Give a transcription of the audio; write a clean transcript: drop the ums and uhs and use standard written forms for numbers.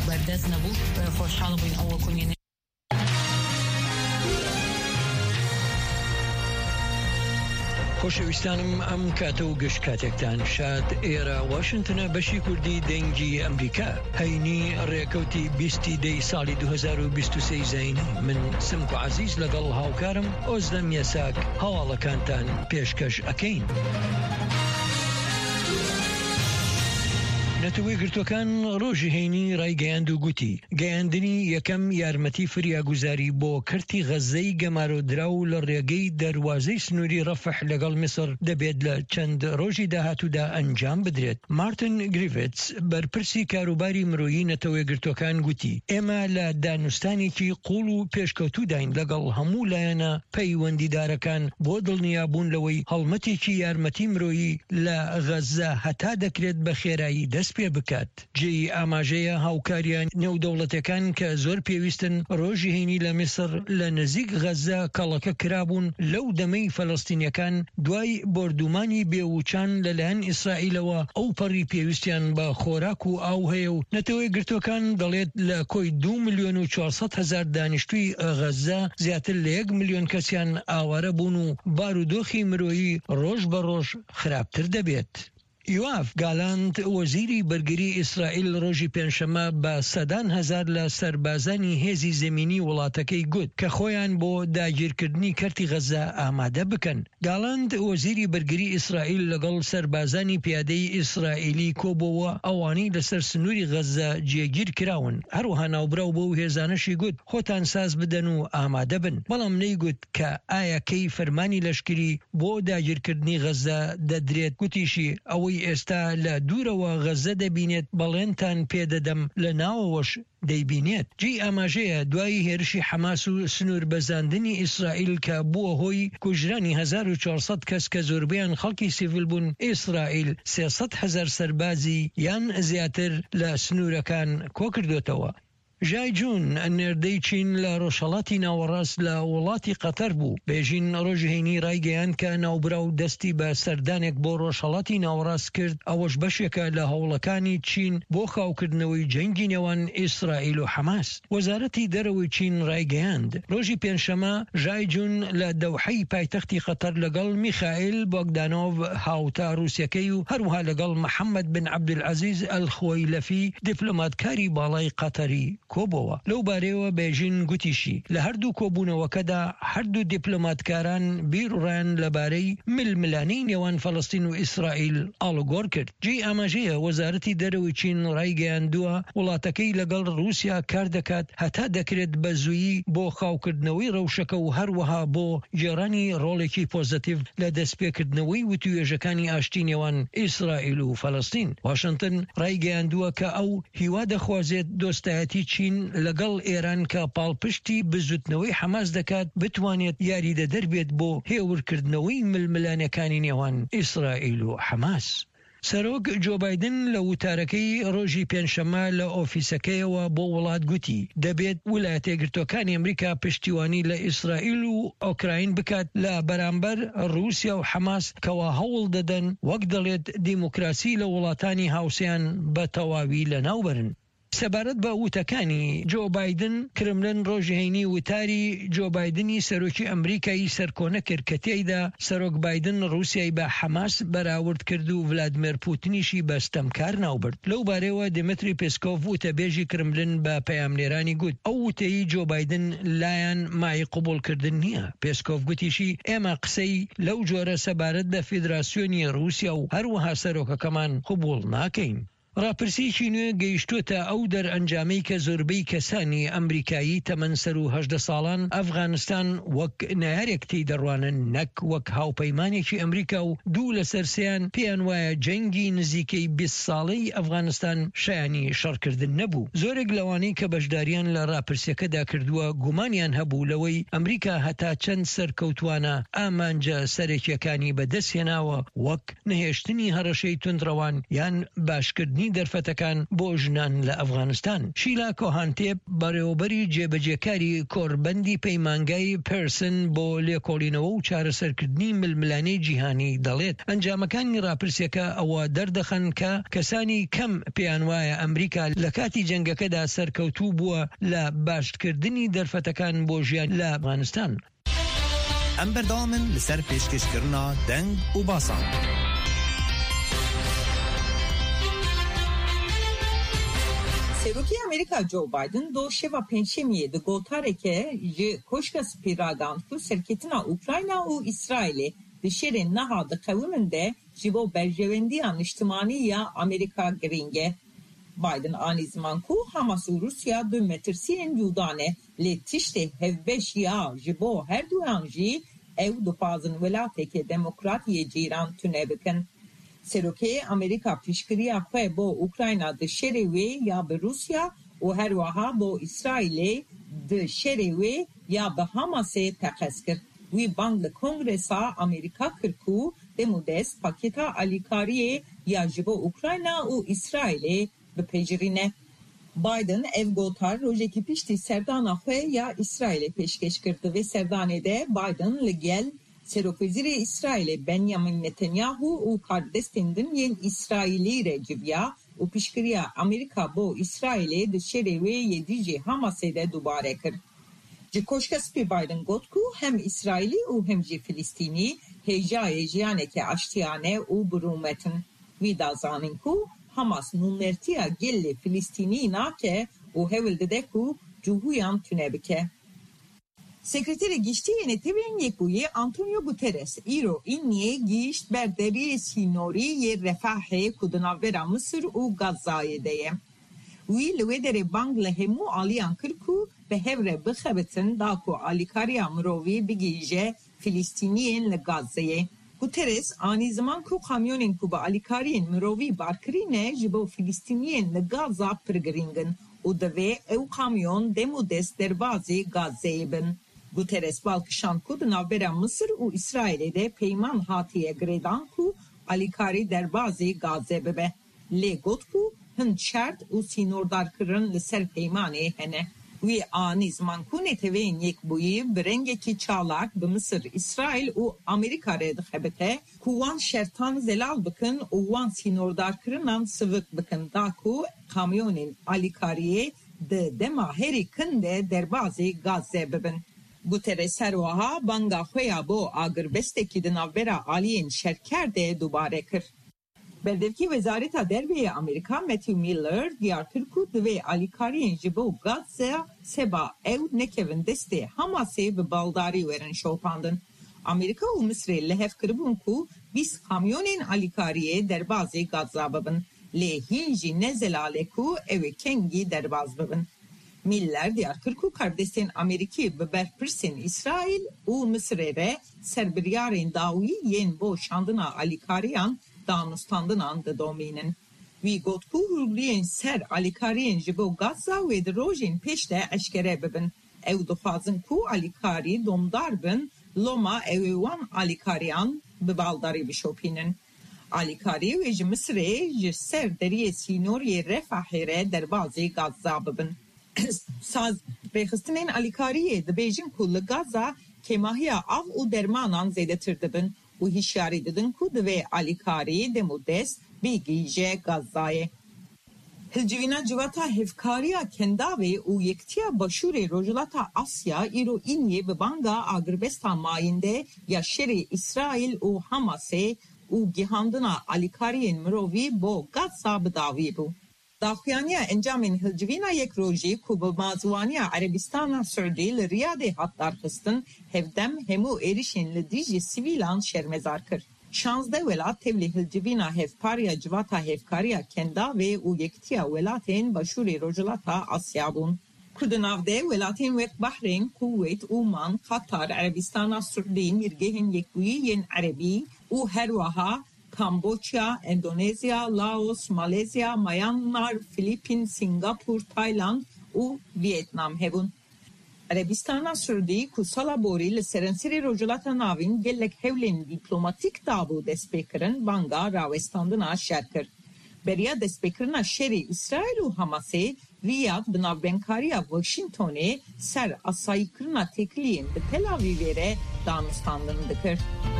بەردەست نەبوو خۆشحاڵ بووین ئەوە کونیێ خۆشەویستانم ئەم کاتە و گشت کاتێکتان شاد ئێرە واشنگتنە بەشی کوردی دەنگی ئەمریکا هەینی ڕێکەوتی 20 دەی ساڵی 2023 زەینی من سمک و عەزیز لەگەڵ هاوکارم ئۆزدەم یەساک هەواڵەکانتان پێشکەش ئەکەین. نەتەوەی گرتوەکان ڕۆژی هەینی ڕایگەیاند و گوتی گەیاندنی یەکەم یارمەتی فریاگوزاری بۆ کەرتی غەزەی گەمارۆدراو لە ڕێگەی دەروازەی سنووری ڕەفح لەگەڵ میسر دەبێت لە چەند ڕۆژی داهاتوودا ئەنجام بدرێت. مارتن گریڤتس بەرپرسی کاروباری مرۆیی نەتەوەی گرتوەکان گوتی ئێمە لە دانوستانێکی قوڵ و پێشکەوتوداین لەگەڵ هەموو لایەنە پەیوەندیدارەکان بۆ دڵنیابوون لەوەی هەڵمەتێکی یارمەتی مرۆیی لە غەزە هەتا دەکرێت بە خێرایی دەست پێ بکات. جێی ئاماژەیە هاوکاریان نێودەوڵەتەکان کە زۆر پێویستن ڕۆژی هەینی لە میسر لە نزیک غەزە کەڵەکە کرابوون لەو دەمەی فەلەستینیەکان دوای بردومانی بێوچان لەلایەن ئیسرائیلەوە ئەو پەڕی پێویستیان بە خۆراک و ئاو هەیە و نەتەوەی گرتوەکان دەڵێت لە کۆی 2,400,000 دانیشتووی غەزە زیاتر لە 1 ملیۆن کەسیان ئاوارە بوون و بارودۆخی مرۆیی ڕۆژ بە ڕۆژ خراپتر دەبێت. یواف گالاند وەزیری بەرگری ئیسرائیل ڕۆژی پێنجشەمە بە سەدان هەزار لە سەربازانی هێزی زەمینی وڵاتەکەی گوت کە خۆیان بۆ داگیرکردنی کەرتی غەزە ئامادە بکەن. گالاند وەزیری بەرگری ئیسرائیل لەگەڵ سەربازانی پیادەی ئیسرائیلی کۆبەوە ئەوانەی لەسەر سنووری غەزە جێگیر کراون. هەروەها ناوبراو بۆ هێزانەشی گوت خۆتان ساز بدەن و ئامادە بن، بەڵام نەیگوت کە ئایا کەی فەرمانی لەشکری بۆ داگیرکردنی غەزە دەدرێت. گوتیشی ئەوەی ئێستا لە دوورەوە غەزە دەبینێت بەڵێنتان پێدەدەم لە ناوەوەش دەیبینێت. جێی ئاماژەیە دوای هێرشی حەماس و سنوور بەزاندنی ئیسرائیل کە بووە هۆی کوژرانی 1400 کەس کە زۆربیان خەڵکی سیڤیل بوون، ئیسرائیل 300,000 سەربازی یان زیاتر لە سنوورەکان کۆکردوێتەوە. ژای جون نێردەی چین لە ڕۆژهەڵاتی ناوەڕاست لە وڵاتی قەتەر بوو. بێژین ڕۆژی هەینی ڕایگەیاند کە ناوبراو دەستی بە سەردانێک بۆ ڕۆژهەڵاتی ناوەڕاست کرد، ئەوەش بەشێکە لە هەوڵەکانی چین بۆ خاوکردنەوەی جەنگی نێوان ئیسرائیل و حەماس. وەزارەتی دەرەوەی چین ڕایگەیاند ڕۆژی پێنجشەمە ژای جون لە دەوحەی پایتەختی قەتەر لەگەڵ میخائیل بۆگدانۆڤ هاوتا رووسیەکەی و هەروها لەگەڵ محەممەد بن عەبدولعەزیز ئەلخۆیلەفی دیپلۆماتکاری باڵای قەتەری کۆبەوە. لەو بارەیەوە بێژین گوتیشی لە هەردوو کۆبوونەوەکەدا هەردوو دیپلۆماتکاران بیرڕیان لەبارەی ململانەی نێوان فەڵەستین و ئیسرائیل ئاڵوگۆڕ کرد. جێی ئاماژەیە وەزارەتی دەرەوەی چین ڕایگەیاندووە وڵاتەکەی لەگەڵ رووسیا کار دەکات هەتا دەکرێت بە زوویی بۆ خاوکردنەوەی ڕەوشەکە و هەروەها بۆ گێڕانی ڕۆڵێکی پۆزتیڤ لە دەستپێکردنەوەی وتوێژەکانی ئاشتی نێوان ئیسرائیل و فەڵەستین. واشنگتن ڕایگەیاندووە کە ئەو هیوا دەخوازێت دۆستایەتی چین لەگەڵ ئێران کە پاڵپشتی بزوتنەوەی حەماس دەکات بتوانێت یاریدە دەربێت بۆ هێورکردنەوەی ململانەکانی نێوان ئیسرائیل و حەماس. سەرۆک جۆ بایدن لە وتارەکەی ڕۆژی پێنجشەمە لە ئۆفیسەکەیەوە بۆ وڵات گوتی دەبێت ویلایەتە یەکگرتووەکانی ئەمریکا پشتیوانی لە ئیسرائیل و ئۆکراین بکات لە بەرامبەر رووسیا و حەماس کەوا هەوڵ دەدەن وەک دەڵێت دیموکراسی لە وڵاتانی هاوسەیان بە تەواوی لەناوبەرن. سەبارەت بە وتەکانی جۆ بایدن، کرملن ڕۆژی هەینی وتاری جۆ بایدنی سەرۆکی ئەمریکایی سەرکۆنە کرد کە تێیدا سەرۆک بایدن رووسیای بە حەماس بەراورد کرد و ڤلادیمیر پوتینیشی بەستەمکار ناوبرد. لەو بارەیەوە دمتری پێسکۆڤ وتەبێژی کرملن بە پەیامنێرانی گوت ئەو وتەی جۆ بایدن لایەن مای قبولکردن نییە. پێسکۆڤ گوتیشی ئێمە قسەی لەو جۆرە سەبارەت بە فیدراسیۆنی رووسیا و هەروەها سەرۆکەکەمان قبول ناکەین. ڕاپرسیەکی نوێ گەیشتوتە ئەو دەرئەنجامەی کە زۆربەی کەسانی ئەمریکایی تەمەنسەر و 18 ساڵان ئەفغانستان وەک نایارێک تێی دەڕوانن نەک وەک هاوپەیمانێکی ئەمریکا و دوو لە سەرسیان پێیان وایە جەنگی نزیکەی 20 ساڵەی ئەفغانستان شایانی شەڕکردن نەبوو. زۆرێک لەوانەی کە بەشداریان لە ڕاپرسیەکەدا کردووە گومانیان هەبوو لەوەی ئەمریکا هەتا چەند سەرکەوتوانە ئامانجە سەرەکیەکانی بەدەستهێناوە وەک نەهێشتنی هەڕەشەی توندڕەوان یان باشکردنی کردنی دەرفەتەکان بۆ ژنان لە ئەفغانستان. شیلا کۆهانتێب بەڕێوەبەری جێبەجێکاری کۆڕبەندی پەیمانگای پێرسن بۆ لێکۆڵینەوە و چارەسەرکردنی ململانەی جیهانی دەڵێت ئەنجامەکانی راپرسیەکە ئەوە دەردەخەن کە کەسانی کەم پێیان وایە ئەمریکا لە کاتی جەنگەکەدا سەرکەوتوو بووە لە باشکردنی دەرفەتەکان بۆ ژیان لە ئەفغانستان. ئەم بەردەوامن لەسەر پێشکەشکردنا دەنگ و باسان. Serokê Amerîka Joe Biden do şeva pênçemiyê di gotareke ji koşka spî radan ku serketina Ukrayna û İsraîlê di şerên niha diqewimin de ji bo berjewendiya niştimanî ya Amerîka giring e. Biden anî ziman ku Hamas û Rusya du metirsiyên Yûdanê lê tiştê hevbeş ya ji bo her duyan jî ew dixwazin welateke demokratiyê cîran tune bikin. Serokê Amerîka piştgiriya xwe bo Ukrayna di şerê wê ya bi Rusya û her wiha bo İsraîlê di şerê wê ya bi Hamasê teqez kir. Wî bang li Kongresa Amerîka kir ku demodest pakêta alîkariyê ya ji bo Ukrayna û İsraîlê bipêjirîne. Biden ev gotar rojekî piştî serdana xwe ya İsraîlê pêşkeş kirdi vê serdanê de Biden li gel Serokvezîrê İsraîlê Benjamin Netanyahu û kardestên din yên İsraîlî re civiya û piştgiriya Amerîka bo İsraîlê di şerê wê yedî jî Hamasê de dubare kir. Ji koşka spî Biden got ku hem İsraîlî û hem jî Filîstînî hêjayê jiyaneke aştiyane û birûmetin. Wî da zanin ku Hamas nûmertiya gelê Filîstînî nake û hewil dide ku cûhûyan tune bike. Sekreteri Giştî Yönetimi'nin Yekûyê Antonio Guterres îro îniyê gîşt ber deriyê sînorî yê Refahê ku di navbera Misir û Gazayê de ye. Wî li wê derê bang li hemû aliyan kir ku bi hev re bixebitin da ku alîkariya mirovî bigîje Filîstîniyên li Gazayê. Guterres anî ziman ku kamyonên ku bi alîkariyên mirovî barkirîne ji bo Filîstîniyên li Gaza pir giring in û divê ew kamyon demodest derbasê Gazayê bin. Guterres balkişan ku di navbera Misir û İsraîlê de peyman hatiye girêdan ku alîkarî derbasê Gazê bibe. Lê got ku hin şert û sînordarkirin li ser peymanê hene. Wî anî ziman ku neteweyên yekbûyî bi rengekî çalak bi Misir, İsraîl û Amerîka re dixebite ku wan şertan zelal bikin û wan sînordarkirinan sivik bikin da ku kamyonên alîkariyê di dema herî kin de derbasê Gazê bibin. Guterres her wiha banga xwe ya bo agirbestekî di navbera aliyên şerker de dubare kir. Berdevkî Wezareta Derveyê Amerîka Matthew Miller diyar kir ku divê alîkariyên ji bo Gaza seba ew nekevin destê Hamasê bi baldarî werin şopandin. Amerîka û Misrê li hev kiribûn ku 20 kamyonên alîkariyê derbasê Gaza bibin. Lê hîn jî ne zelale ku ew ê kengî derbas bibin. Miller diyar kir ku kardestên Amerîkî bi berpirsên İsraîl û Misrê re serbiryarên dawî yên bo şandina alîkariyan danûstandinan didomînin. Wî got ku hûriyên ser alîkariyên ji bo Gaza wê di rojên pêş de eşkere bibin. Ew dixwazin ku alîkarî domdar bin loma ew ê wan alîkariyan bi baldarî bişopînin. Alîkarî wê ji Misrê ji ser deriyê sînoriyê Refahê re derbasê Gaza bibin. Saz rêxistinên alîkariyê dibêjin ku li Gaza kêmahiya av û dermanan zêdetir dibin û hişyarî didin ku divê alîkarî demodest bigîje Gazayê. Hilcivîna civata hevkariya kendavê û yektiya başûrê Rojhilata Asya îro îniyê bi banga agirbesta mayînde ya şerê İsraîl û Hamasê û gihandina alîkariyên mirovî bo Gaza bi dawî bû. Daxuyaniya encamên hilcivîna yek rojî ku bi mazwaniya Erebistana Suudî li Riyadê hat darxistin hevdem hemû êrişên li dijî sivîlan şermezar kir. 16 welat tevlî hilcivîna hevpariya civata hevkariya kendavê û yektiya welatên başûrê Rojhilata Asya bûn. Ku di navde welatên wek Bahrên, Kuveyt, Oman, Qatar, Erebistana Suudî, mirgehên yekbûyî yên Erebî û her wiha Kamboçya, Endonezya, Laos, Malezya, Myanmar, Filipin, Singapur, Tayland û Vietnam hebûn. Erebistana Suudî ku sala borî li serenserê Rojhilata navîn gelek hewlên dîplomatîk dabû dest pê kirin banga rawestandina şer kir. Beriya destpêkirina şerê İsrail û Hamasê Riyad bi navbendkariya Washingtonê ser asayîkirina têkiliyên bi Tel Avîvê re danûstandin dikir.